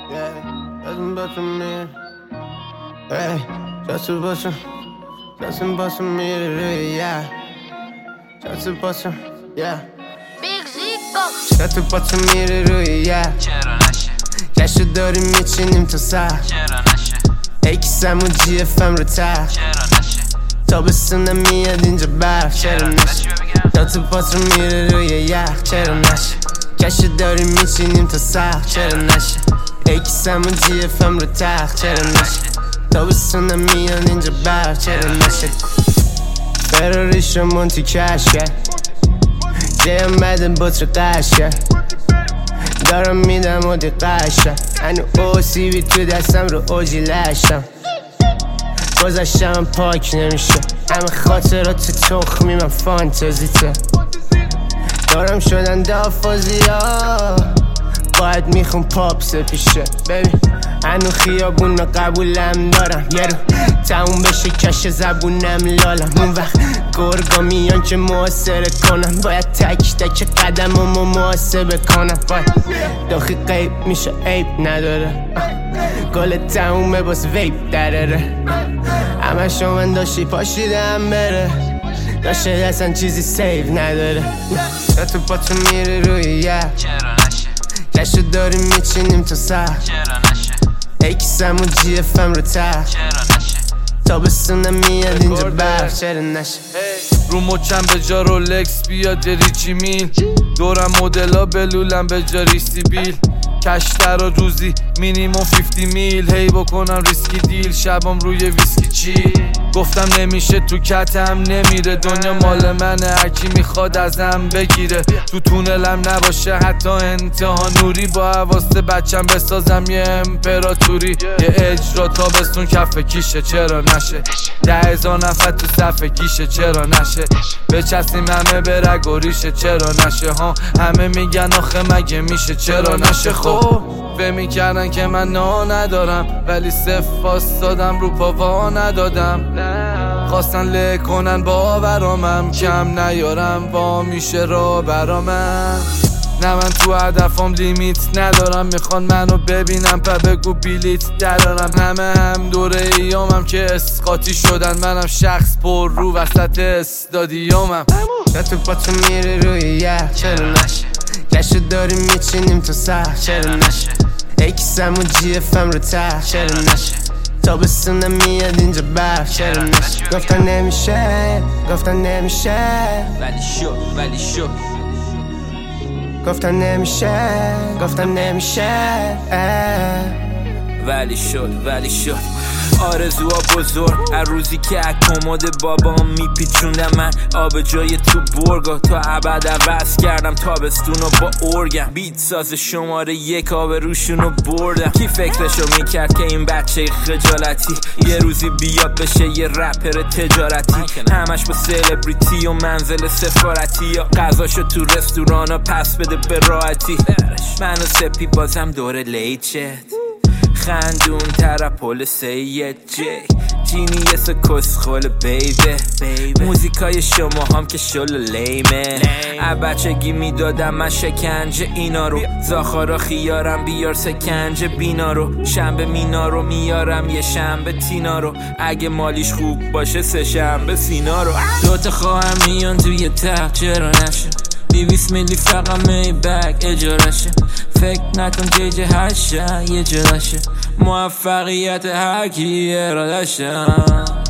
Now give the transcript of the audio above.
Yeah, doesn't bust me. Hey, just a bust me, yeah. Just a bust, yeah. Big Zico. Just a bust me, yeah. چرا نشه جشو داریم میچینیم تا سر چرا نشه ای کسمون GFM رو تر چرا نشه تابستون میاد اینجا برف چرا نشه دات پاس رو میره روی یخ چرا نشه جشو داریم میچینیم تا سر چرا نشه ای کسمون GFM رو تر چرا نشه تابستون میاد اینجا برف چرا نشه فراریش رو منتی کش کرد جایم بده بطر قش کرد دارم میدم و دقشم هنو اوسیبی تو دستم رو اوجی لشم گذشتم پاک نمیشه همه خاطرات تخمی من فانتزیته دارم شدن دافازی ها باید میخون پاپس پیشه ببین هنو خیابون رو قبولم دارم یه رو تموم بشه کش زبونم لالم اون وقت گرگا میان که محاصره کنم باید تک تک قدم رو محاسبه کنم داخل قیب میشه عیب نداره گل تمومه باز ویب دراره همه شما داشتی پاشیدم بره داشته اصلا چیزی سیو نداره تو پاتو میره روی یه چرا نشه جشو داریم میچینیم تا سر چرا نشه ای کسمون GFM رو تر چرا نشه تابستون میاد اینجا برف چرا نشه رو مچم به جا رولکس بیاد ریچی میل دورم مدلا بلولم به جا ریسی بیل کشتر و روزی مینیموم 50 میل هی بکنم ریسکی دیل شبام روی ویسکی چی گفتم نمیشه تو کتم نمیره دنیا مال منه هرکی میخواد ازم بگیره تو تونلم نباشه حتی انتها نوری با حواسته بچم بسازم یه امپراتوری یه اجرا تابستون کف کیشه چرا نشه 10,000 نفر تو صف گیشه چرا نشه بچسیم همه به رگ و ریشه چرا نشه ها همه میگن آخه مگه میشه چرا نشه خب به میکردن که من ندارم ولی صف دادم رو پا ندادم خواستن له کنن باورامم کم نیارم وا میشه را برامم نه من تو هدفم لیمیت ندارم میخوان منو ببینم بگو بیلیت درارم همه هم دوره ایامم که اسقاطی شدن منم شخص پر رو وسط استادیومم تو پاتو میره روی یه چرا نشه جشو داریم میچینیم تا سر چرا نشه ای کسمون GFM رو تر چرا نشه تابستون میاد اینجا برف چرا نشه گفتن نمیشه ولی شو گفتن نمیشه ولی شد آرزوها بزرگ هر روزی که اکماد بابام میپیچوندم من آب جای تو برگا تا ابد عوض کردم تابستونو با ارگم بیت ساز شماره 1 آب روشونو بردم کی فکرشو میکرد که این بچه خجالتی یه روزی بیاد بشه یه رپر تجارتی همش با سلبریتی و منزل سفارتی یا غذاشو تو رستورانا پس بده به راحتی منو سپی بازم دور لیچت خندون ترپل سید جینیس کسخول بیبه موزیکای شما هم که شل لیمه بچگی میدادم من شکنجه اینا رو زاخارا خیارم بیار سکنجه بینا رو شنبه مینا رو میارم یه شنبه تینا رو اگه مالیش خوب باشه 3 شنبه سینا رو دوتا خواهم میان توی تخت چرا نشه 200 میلی فقط می بگ اجارشه فکر نکن جیجه هشه یه جراشه موفقیت هرکی ارادشه